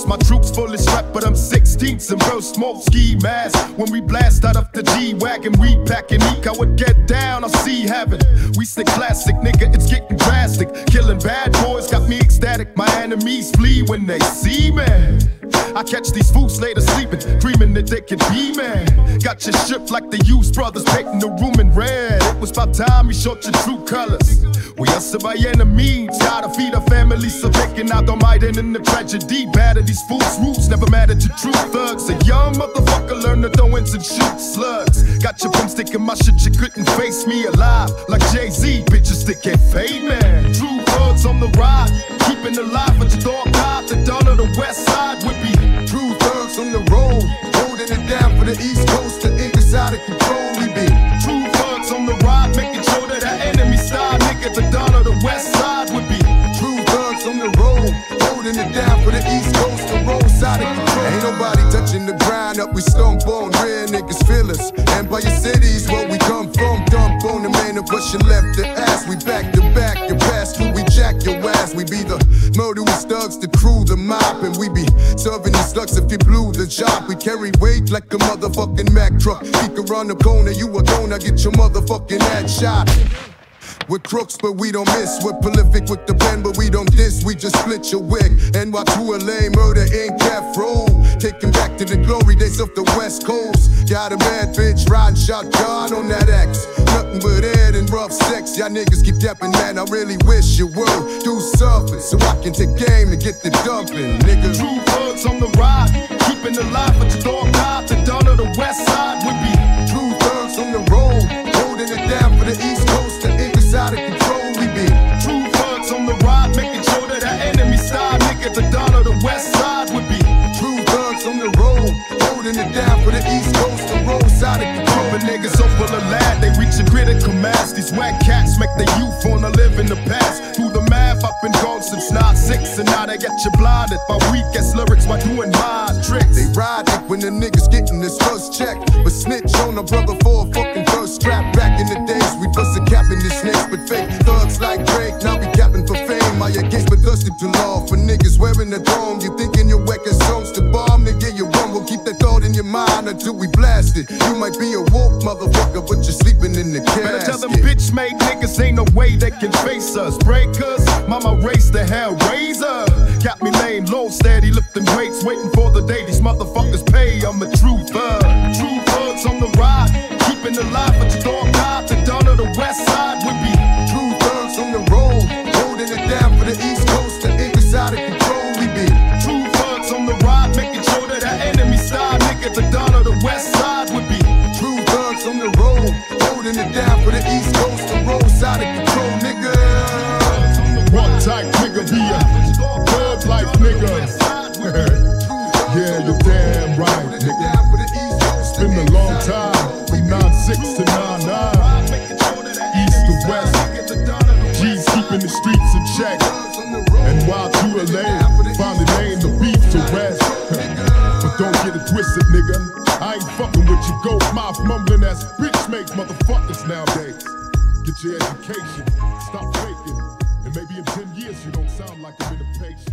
Most my troops fully strapped, but I'm 16th and bro smoke ski mask. When we blast out of the G-Wagon, we packing eek. I would get down, I'll see heaven. We stick classic, nigga, it's getting drastic. Killing bad boys got me ecstatic. My enemies flee when they see me. I catch these fools later sleeping, dreaming that they could be man. Got your ship like the Hughes brothers, painting the room in red. It was about time we showed your true colors. We hustle by enemies, gotta feed our families, so taking out the might and in the tragedy. Bad at these fools' roots, never mad at your true thugs. A young motherfucker learn to throw ins and shoot slugs. Got your pump sticking my shit, you couldn't face me alive. Like Jay-Z, bitches that can't fade man. True thugs on the ride, keeping alive at your dog God. The dawn of the west side would be true thugs on the road, holding it down for the East Coast, the English out of control we be. True thugs on the ride, making sure that our enemy style, nigga, the dawn of the west side would be. True thugs on the road, holding it down for the East Coast, the roads out of control. Ain't nobody touching the grind up, we stomp on, real niggas feel us. Empire City's where we come from, dump on the man of us, you left the ass. We back to back, your past crew, we jack your ass. We be the murderous thugs, the crew, the mob, and we be serving these slugs if you blew the job. We carry weight like a motherfucking Mack truck. Peek around the corner, you a gonna get your motherfucking ass shot. We're crooks, but we don't miss. We're prolific with the pen, but we don't diss. We just split your wig. NY2LA, murder in Afro. Taking back to the glory days of the West Coast. Got a bad bitch riding shotgun on that X. Nothing but head and rough sex. Y'all niggas keep yapping, man. I really wish you would do something so I can take game and get the dumping, nigga. True thugs on the ride, keeping alive at your dog God. The dawn of the west side would be. True thugs on the road, holding it down for the East Coast. The English out of control we be. True thugs on the ride, making sure that our enemy style, nigga, the dawn of the west side would be. True thugs on the road, holding it down for the East Coast, the roads out of control. Niggas so full of lad, they reach a critical mass. These whack cats make the youth wanna live in the past. Through the math, I've been gone since '96, and now they get you blinded by weak-ass lyrics by doing my tricks. They ride it when the niggas getting this first check, but snitch on a brother for a fucking first strap. Back in the days, we bust a cap in the snakes, but fake thugs like Drake, now we capping for fame. My against but thirsty to law for niggas wearing the dome. You thinking your whackest songs to bomb, nigga, you wrong. We'll keep that thought in your mind until we blast it. You might be a woke motherfucker, but you're sleeping in the casket. Better tell them bitch-made niggas ain't no way they can face us. Breakers, mama race the hell razor. Got me laying low, steady lifting weights, waiting for the day these motherfuckers pay. I'm a true thug. True thugs on the ride, keeping alive at your dog God. The dawn of the west side would be. True thugs on the road, holding it down for the East Coast, the English out of control we be. True thugs on the ride, making sure that our enemy style, nigga, the dawn of the west side would be. True thugs on the road, holding it down for the East Coast, the roads out of control, nigga. What type nigga be a thug life nigga? Yeah, you're damn right, nigga. It's been a long time, from 9-6 to 9-9, east to west. G's keeping the streets in check, NY2LA finally laying the beef to rest. But don't get it twisted, nigga. I ain't fucking with your ghost mouth mumbling ass bitch make motherfuckers nowadays. Get your education, stop faking, and maybe in 10 years you don't sound like I'm in a patient.